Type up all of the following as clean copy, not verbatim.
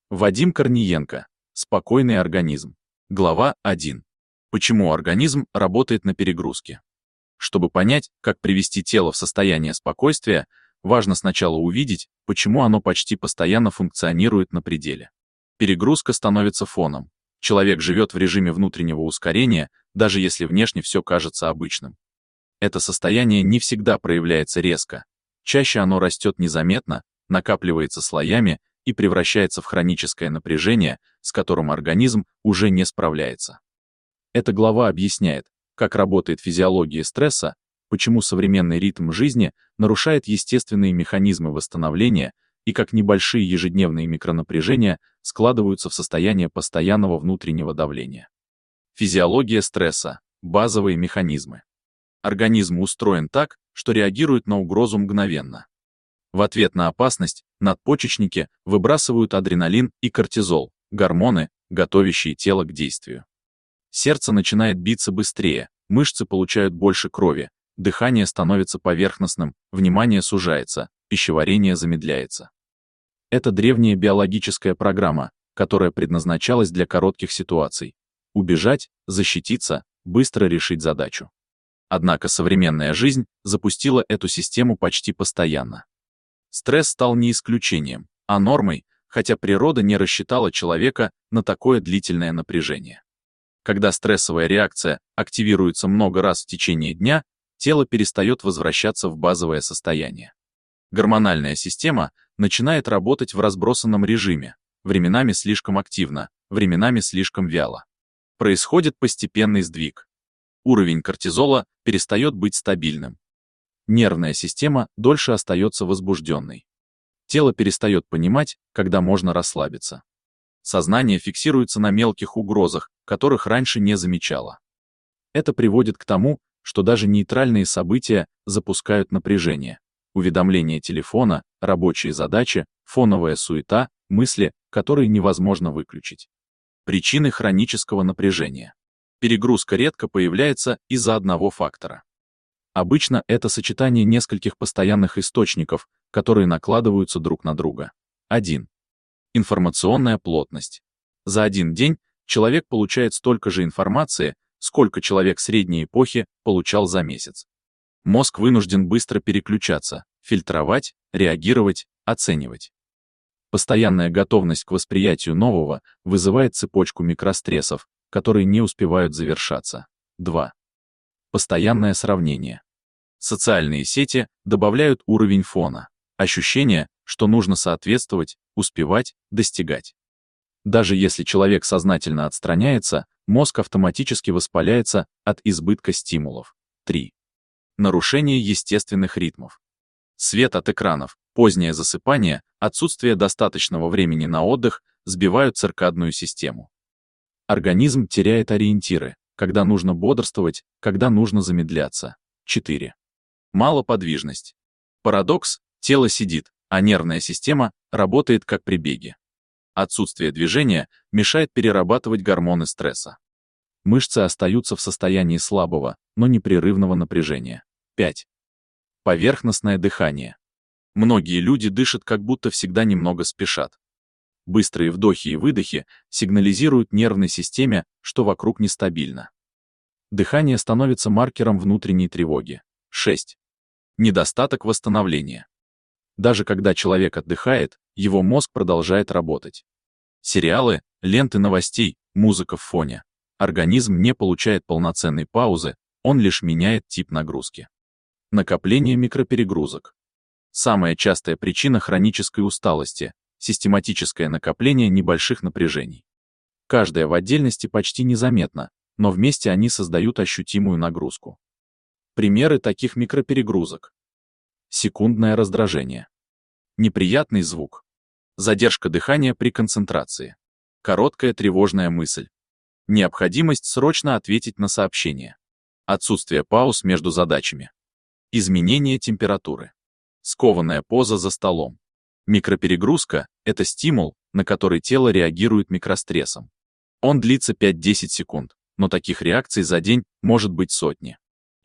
Вадим Корниенко. Спокойный организм. Глава 1. Почему организм работает на перегрузке? Чтобы понять, как привести тело в состояние спокойствия, важно сначала увидеть, почему оно почти постоянно функционирует на пределе. Перегрузка становится фоном. Человек живет в режиме внутреннего ускорения, даже если внешне все кажется обычным. Это состояние не всегда проявляется резко. Чаще оно растет незаметно, накапливается слоями и превращается в хроническое напряжение, с которым организм уже не справляется. Эта глава объясняет, как работает физиология стресса, почему современный ритм жизни нарушает естественные механизмы восстановления и как небольшие ежедневные микронапряжения складываются в состояние постоянного внутреннего давления. Физиология стресса. Базовые механизмы. Организм устроен так, что реагирует на угрозу мгновенно. В ответ на опасность надпочечники выбрасывают адреналин и кортизол, гормоны, готовящие тело к действию. Сердце начинает биться быстрее, мышцы получают больше крови, дыхание становится поверхностным, внимание сужается, пищеварение замедляется. Это древняя биологическая программа, которая предназначалась для коротких ситуаций. Убежать, защититься, быстро решить задачу. Однако современная жизнь запустила эту систему почти постоянно. Стресс стал не исключением, а нормой, хотя природа не рассчитала человека на такое длительное напряжение. Когда стрессовая реакция активируется много раз в течение дня, тело перестает возвращаться в базовое состояние. Гормональная система начинает работать в разбросанном режиме, временами слишком активно, временами слишком вяло. Происходит постепенный сдвиг. Уровень кортизола перестает быть стабильным. Нервная система дольше остается возбужденной. Тело перестает понимать, когда можно расслабиться. Сознание фиксируется на мелких угрозах, которых раньше не замечало. Это приводит к тому, что даже нейтральные события запускают напряжение. Уведомления телефона, рабочие задачи, фоновая суета, мысли, которые невозможно выключить. Причины хронического напряжения. Перегрузка редко появляется из-за одного фактора. Обычно это сочетание нескольких постоянных источников, которые накладываются друг на друга. 1. Информационная плотность. За один день человек получает столько же информации, сколько человек средней эпохи получал за месяц. Мозг вынужден быстро переключаться, фильтровать, реагировать, оценивать. Постоянная готовность к восприятию нового вызывает цепочку микрострессов, которые не успевают завершаться. 2. Постоянное сравнение. Социальные сети добавляют уровень фона, ощущение, что нужно соответствовать, успевать, достигать. Даже если человек сознательно отстраняется, мозг автоматически воспаляется от избытка стимулов. 3. Нарушение естественных ритмов. Свет от экранов, позднее засыпание, отсутствие достаточного времени на отдых сбивают циркадную систему. Организм теряет ориентиры, когда нужно бодрствовать, когда нужно замедляться. 4. Малоподвижность. Парадокс: тело сидит, а нервная система работает как при беге. Отсутствие движения мешает перерабатывать гормоны стресса. Мышцы остаются в состоянии слабого, но непрерывного напряжения. 5. Поверхностное дыхание. Многие люди дышат, как будто всегда немного спешат. Быстрые вдохи и выдохи сигнализируют нервной системе, что вокруг нестабильно. Дыхание становится маркером внутренней тревоги. 6. Недостаток восстановления. Даже когда человек отдыхает, его мозг продолжает работать. Сериалы, ленты новостей, музыка в фоне. Организм не получает полноценной паузы, он лишь меняет тип нагрузки. Накопление микроперегрузок. Самая частая причина хронической усталости – систематическое накопление небольших напряжений. Каждая в отдельности почти незаметна, но вместе они создают ощутимую нагрузку. Примеры таких микроперегрузок. Секундное раздражение. Неприятный звук. Задержка дыхания при концентрации. Короткая тревожная мысль. Необходимость срочно ответить на сообщение. Отсутствие пауз между задачами. Изменение температуры. Скованная поза за столом. Микроперегрузка – это стимул, на который тело реагирует микрострессом. Он длится 5-10 секунд, но таких реакций за день может быть сотни.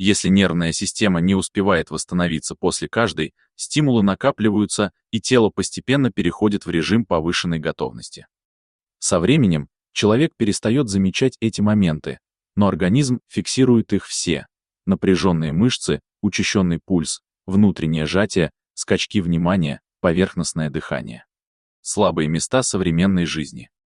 Если нервная система не успевает восстановиться после каждой, стимулы накапливаются, и тело постепенно переходит в режим повышенной готовности. Со временем человек перестает замечать эти моменты, но организм фиксирует их все: напряженные мышцы, учащенный пульс, внутреннее сжатие, скачки внимания, поверхностное дыхание. Слабые места современной жизни.